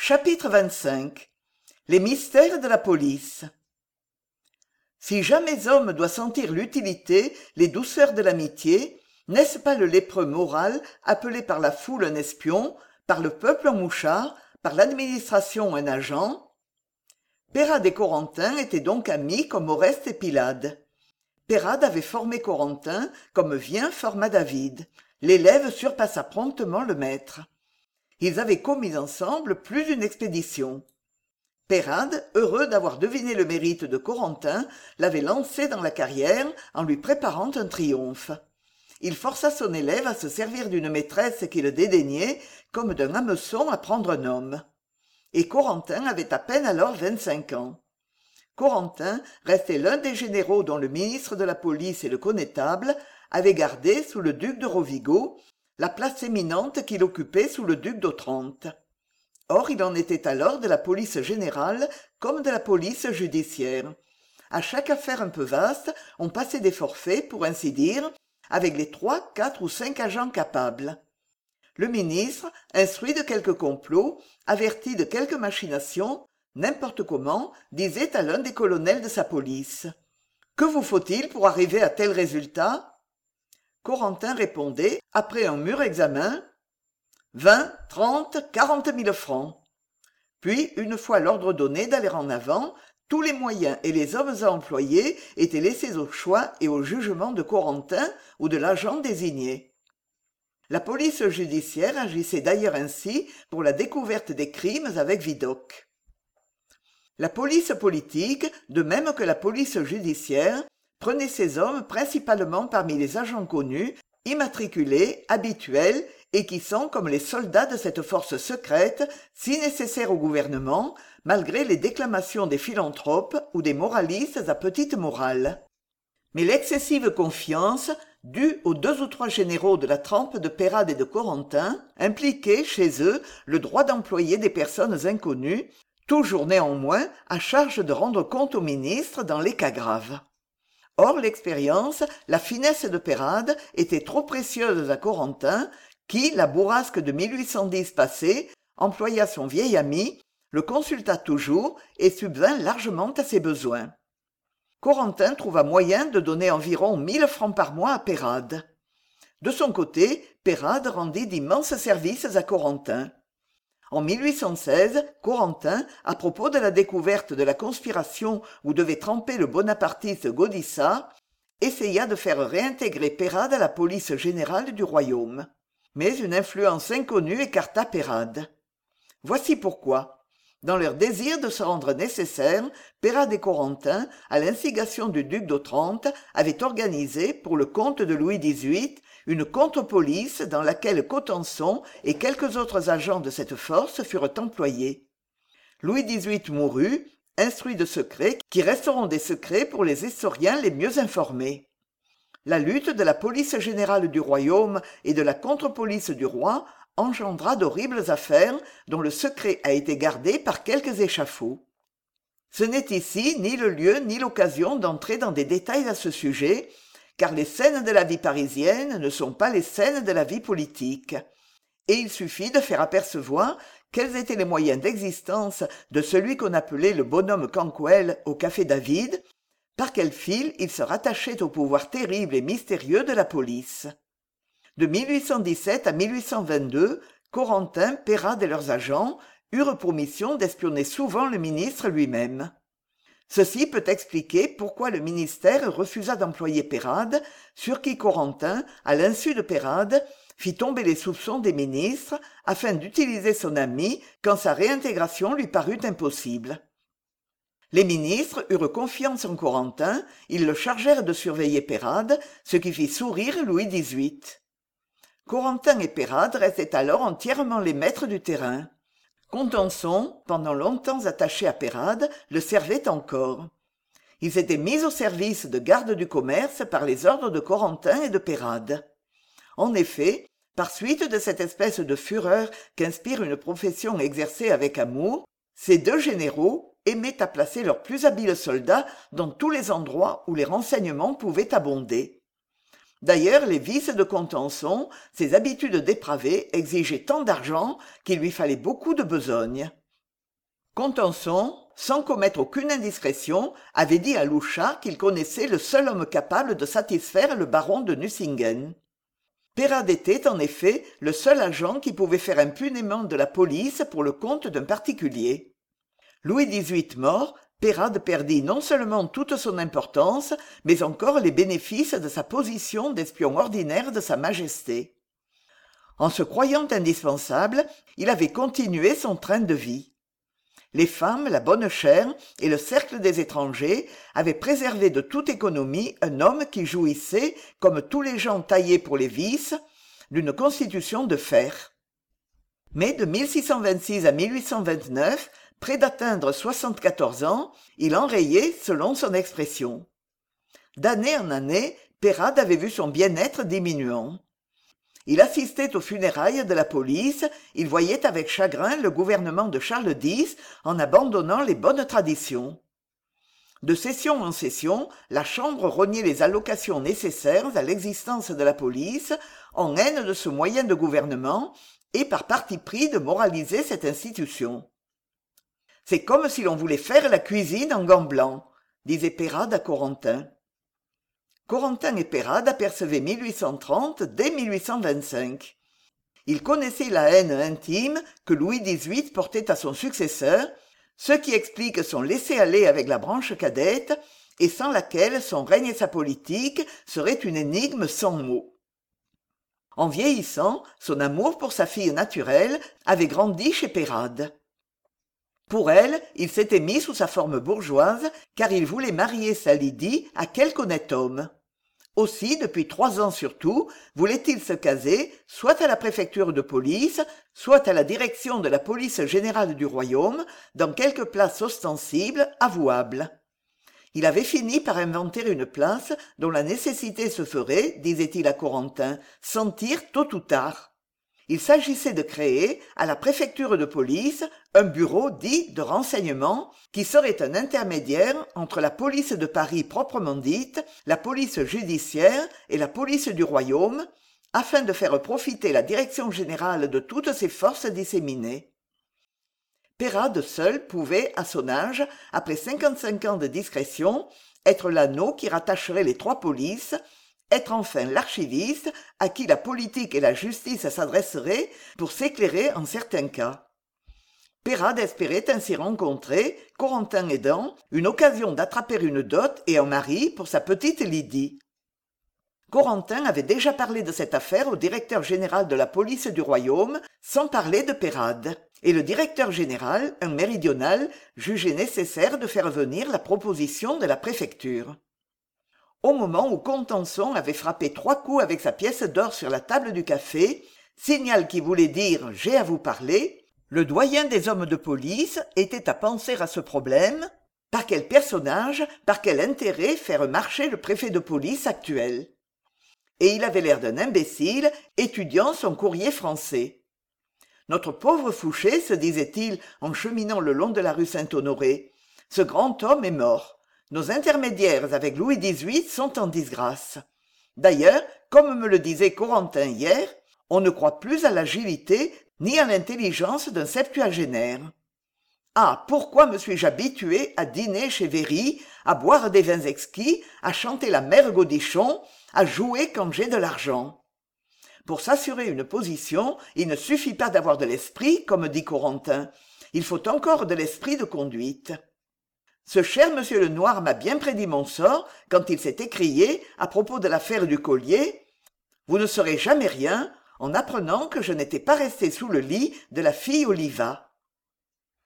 Chapitre 25. Les mystères de la police. Si jamais homme doit sentir l'utilité, les douceurs de l'amitié, n'est-ce pas le lépreux moral appelé par la foule un espion, par le peuple un mouchard, par l'administration un agent? Pérade et Corentin étaient donc amis comme Oreste et Pylade. Pérade avait formé Corentin comme Vien forma David. L'élève surpassa promptement le maître. Ils avaient commis ensemble plus d'une expédition. Pérade, heureux d'avoir deviné le mérite de Corentin, l'avait lancé dans la carrière en lui préparant un triomphe. Il força son élève à se servir d'une maîtresse qu'il dédaignait comme d'un hameçon à prendre un homme. Et Corentin avait à peine alors 25 ans. Corentin restait l'un des généraux dont le ministre de la police et le connétable avaient gardé, sous le duc de Rovigo, la place éminente qu'il occupait sous le duc d'Otrante. Or il en était alors de la police générale comme de la police judiciaire. À chaque affaire un peu vaste, on passait des forfaits, pour ainsi dire, avec les 3, 4 ou 5 agents capables. Le ministre, instruit de quelque complot, averti de quelque machination, n'importe comment, disait à l'un des colonels de sa police: « Que vous faut-il pour arriver à tel résultat ?» Corentin répondait, après un mûr examen: 20, 30, 40 000 francs. Puis, une fois l'ordre donné d'aller en avant, tous les moyens et les hommes à employer étaient laissés au choix et au jugement de Corentin ou de l'agent désigné. La police judiciaire agissait d'ailleurs ainsi pour la découverte des crimes avec Vidocq. La police politique, de même que la police judiciaire, prenait ses hommes principalement parmi les agents connus, immatriculés, habituels, et qui sont comme les soldats de cette force secrète, si nécessaire au gouvernement, malgré les déclamations des philanthropes ou des moralistes à petite morale. Mais l'excessive confiance, due aux 2 ou 3 généraux de la trempe de Pérade et de Corentin, impliquait chez eux le droit d'employer des personnes inconnues, toujours néanmoins à charge de rendre compte au ministre dans les cas graves. Or l'expérience, la finesse de Pérade étaient trop précieuses à Corentin, qui, la bourrasque de 1810 passée, employa son vieil ami, le consulta toujours et subvint largement à ses besoins. Corentin trouva moyen de donner environ 1000 francs par mois à Pérade. De son côté, Pérade rendit d'immenses services à Corentin. En 1816, Corentin, à propos de la découverte de la conspiration où devait tremper le bonapartiste Gaudissart, essaya de faire réintégrer Pérade à la police générale du royaume. Mais une influence inconnue écarta Pérade. Voici pourquoi. Dans leur désir de se rendre nécessaires, Pérade et Corentin, à l'instigation du duc d'Otrante, avaient organisé, pour le compte de Louis XVIII, une contre-police dans laquelle Cotenson et quelques autres agents de cette force furent employés. Louis XVIII mourut, instruit de secrets qui resteront des secrets pour les historiens les mieux informés. La lutte de la police générale du royaume et de la contre-police du roi engendra d'horribles affaires dont le secret a été gardé par quelques échafauds. Ce n'est ici ni le lieu ni l'occasion d'entrer dans des détails à ce sujet, car les scènes de la vie parisienne ne sont pas les scènes de la vie politique. Et il suffit de faire apercevoir quels étaient les moyens d'existence de celui qu'on appelait le bonhomme Canquoëlle au Café David, par quel fil il se rattachait au pouvoir terrible et mystérieux de la police. De 1817 à 1822, Corentin, Pérade et leurs agents eurent pour mission d'espionner souvent le ministre lui-même. Ceci peut expliquer pourquoi le ministère refusa d'employer Pérade, sur qui Corentin, à l'insu de Pérade, fit tomber les soupçons des ministres afin d'utiliser son ami quand sa réintégration lui parut impossible. Les ministres eurent confiance en Corentin, ils le chargèrent de surveiller Pérade, ce qui fit sourire Louis XVIII. Corentin et Pérade restaient alors entièrement les maîtres du terrain. Contenson, pendant longtemps attaché à Pérade, le servait encore. Ils s'étaient mis au service de garde du commerce par les ordres de Corentin et de Pérade. En effet, par suite de cette espèce de fureur qu'inspire une profession exercée avec amour, ces 2 généraux aimaient à placer leurs plus habiles soldats dans tous les endroits où les renseignements pouvaient abonder. D'ailleurs, les vices de Contenson, ses habitudes dépravées, exigeaient tant d'argent qu'il lui fallait beaucoup de besogne. Contenson, sans commettre aucune indiscrétion, avait dit à Louchard qu'il connaissait le seul homme capable de satisfaire le baron de Nucingen. Peyrade était, en effet, le seul agent qui pouvait faire impunément de la police pour le compte d'un particulier. Louis XVIII mort, Peyrade perdit non seulement toute son importance, mais encore les bénéfices de sa position d'espion ordinaire de Sa Majesté. En se croyant indispensable, il avait continué son train de vie. Les femmes, la bonne chère et le cercle des étrangers avaient préservé de toute économie un homme qui jouissait, comme tous les gens taillés pour les vices, d'une constitution de fer. Mais de 1626 à 1829, près d'atteindre 74 ans, il enrayait selon son expression. D'année en année, Peyrade avait vu son bien-être diminuant. Il assistait aux funérailles de la police, il voyait avec chagrin le gouvernement de Charles X en abandonnant les bonnes traditions. De session en session, la Chambre rognait les allocations nécessaires à l'existence de la police, en haine de ce moyen de gouvernement, et par parti pris de moraliser cette institution. « C'est comme si l'on voulait faire la cuisine en gants blancs », disait Peyrade à Corentin. Corentin et Peyrade apercevaient 1830 dès 1825. Ils connaissaient la haine intime que Louis XVIII portait à son successeur, ce qui explique son laisser-aller avec la branche cadette, et sans laquelle son règne et sa politique seraient une énigme sans mots. En vieillissant, son amour pour sa fille naturelle avait grandi chez Peyrade. Pour elle, il s'était mis sous sa forme bourgeoise, car il voulait marier sa Lydie à quelque honnête homme. Aussi, depuis 3 ans surtout, voulait-il se caser soit à la préfecture de police, soit à la direction de la police générale du royaume, dans quelque place ostensible, avouable. Il avait fini par inventer une place dont la nécessité se ferait, disait-il à Corentin, sentir tôt ou tard. Il s'agissait de créer, à la préfecture de police, un bureau dit de renseignement qui serait un intermédiaire entre la police de Paris proprement dite, la police judiciaire et la police du royaume, afin de faire profiter la direction générale de toutes ces forces disséminées. Peyrade seul pouvait, à son âge, après 55 ans de discrétion, être l'anneau qui rattacherait les 3 polices, être enfin l'archiviste à qui la politique et la justice s'adresseraient pour s'éclairer en certains cas. Peyrade espérait ainsi rencontrer, Corentin aidant, une occasion d'attraper une dot et un mari pour sa petite Lydie. Corentin avait déjà parlé de cette affaire au directeur général de la police du royaume, sans parler de Peyrade, et le directeur général, un méridional, jugeait nécessaire de faire venir la proposition de la préfecture. Au moment où Contenson avait frappé 3 coups avec sa pièce d'or sur la table du café, signal qui voulait dire « j'ai à vous parler », le doyen des hommes de police était à penser à ce problème. Par quel personnage, par quel intérêt faire marcher le préfet de police actuel? Et il avait l'air d'un imbécile étudiant son courrier français. Notre pauvre Fouché, se disait-il en cheminant le long de la rue Saint-Honoré, ce grand homme est mort. Nos intermédiaires avec Louis XVIII sont en disgrâce. D'ailleurs, comme me le disait Corentin hier, on ne croit plus à l'agilité ni à l'intelligence d'un septuagénaire. Ah, pourquoi me suis-je habitué à dîner chez Véry, à boire des vins exquis, à chanter la mère Godichon, à jouer quand j'ai de l'argent? Pour s'assurer une position, il ne suffit pas d'avoir de l'esprit, comme dit Corentin. Il faut encore de l'esprit de conduite. Ce cher monsieur Lenoir m'a bien prédit mon sort quand il s'est écrié, à propos de l'affaire du collier, « Vous ne saurez jamais rien » en apprenant que je n'étais pas resté sous le lit de la fille Oliva.